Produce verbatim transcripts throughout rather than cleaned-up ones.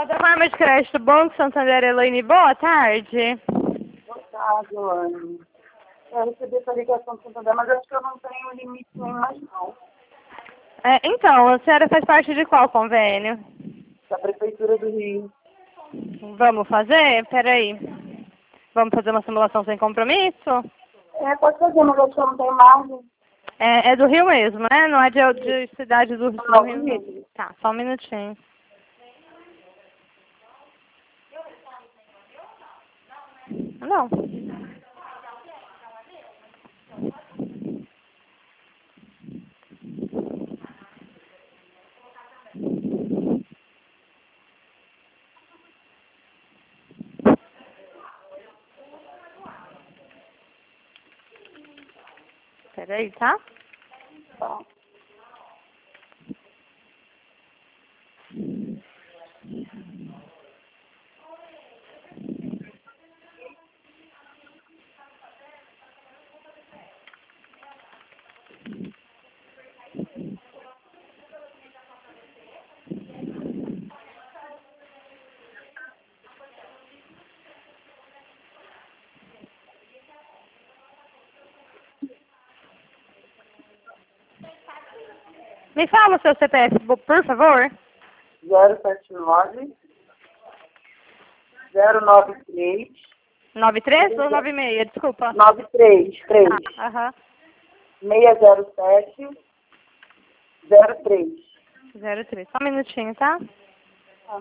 Plataforma de crédito Banco Santander, Elaine, boa tarde. Boa tarde, Elaine. Eu recebi essa ligação do Santander, mas acho que eu não tenho limite nenhum mais não. É, então, a senhora faz parte de qual convênio? Da Prefeitura do Rio. Vamos fazer? Peraí. Vamos fazer uma simulação sem compromisso? É, pode fazer, mas acho que eu não tenho margem. É, é do Rio mesmo, né? Não é de, de cidade do, do Não, Rio. Rio. Tá, só um minutinho. Não. Peraí, tá? Tá. Me fala o seu C P F, por favor. zero sete nove, zero nove três, nove três ou nove seis? Desculpa. nove três, três, Ah, aham. seis zero sete, zero três. zero três. Só um minutinho, tá? Ah.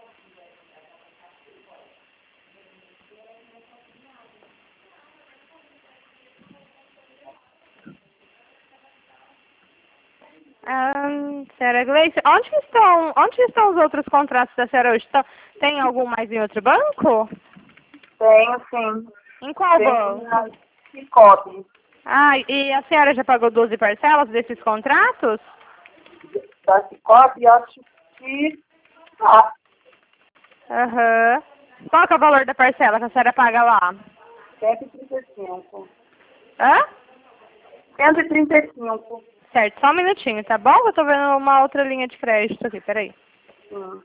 Ah, senhora Gleice, onde que estão, onde que estão os outros contratos da senhora hoje? Estão- tem algum mais em outro banco? Tenho, sim. Em qual Tem banco? na Cicobi. Ah, e a senhora já pagou doze parcelas desses contratos? Da Cicobi, acho que... Ah, Aham. Qual que é o valor da parcela que a senhora paga lá? cento e trinta e cinco. Hã? cento e trinta e cinco. Certo, só um minutinho, tá bom? Eu tô vendo uma outra linha de crédito aqui, peraí. Hum.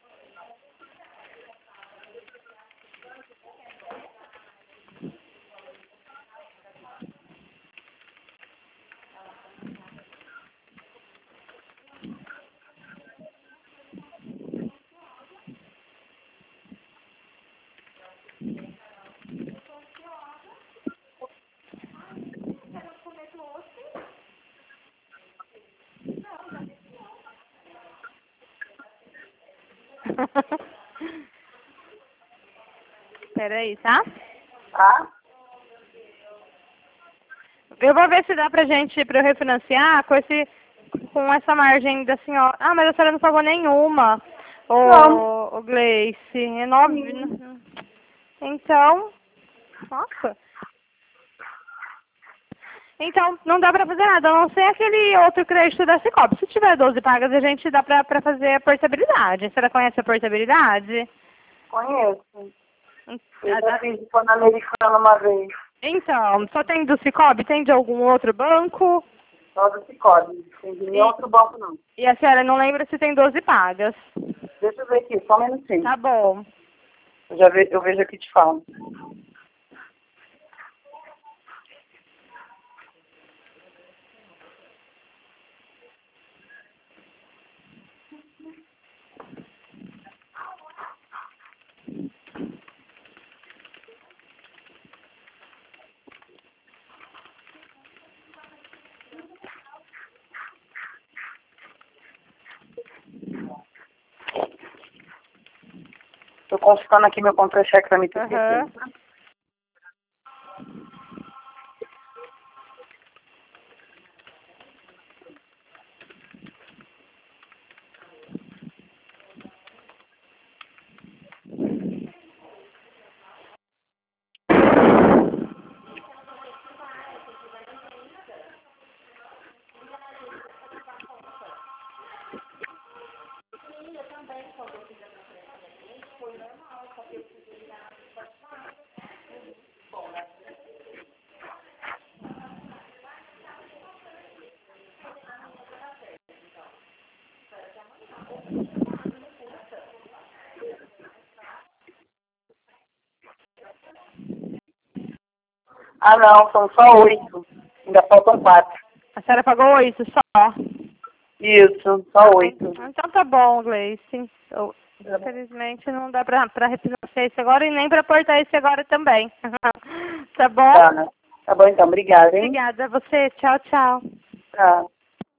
Peraí, tá? Tá? Eu vou ver se dá pra gente, pra eu refinanciar com esse, com essa margem da senhora. Ah, mas a senhora não pagou nenhuma. Não. Ô, ô Gleice, é nove. Então, nossa. Então, não dá pra fazer nada, a não ser aquele outro crédito da Cicobi. Se tiver doze pagas, a gente dá pra, pra fazer a portabilidade. A senhora conhece a portabilidade? Conheço. Eu Ah, já tá. fiz de Pan-Americano uma vez. Então, só tem do Cicobi? Tem de algum outro banco? Só do Cicobi. Tem de nenhum E, outro banco, não. e a senhora não lembra se tem doze pagas? Deixa eu ver aqui, só um minutinho. Tá bom. Eu, já ve, eu vejo aqui e te falo. Tô consultando aqui meu contra-cheque pra me ter Aham. certeza. Ah, não, são só oito. Ainda faltam quatro. A senhora pagou oito só? Isso, só oito. Então tá bom, Gleice. Eu- Infelizmente não dá pra, pra refinanciar esse agora e nem pra portar esse agora também. Tá bom? Tá, né? Tá bom então, obrigada, hein? Obrigada a você. Tchau, tchau. Tá.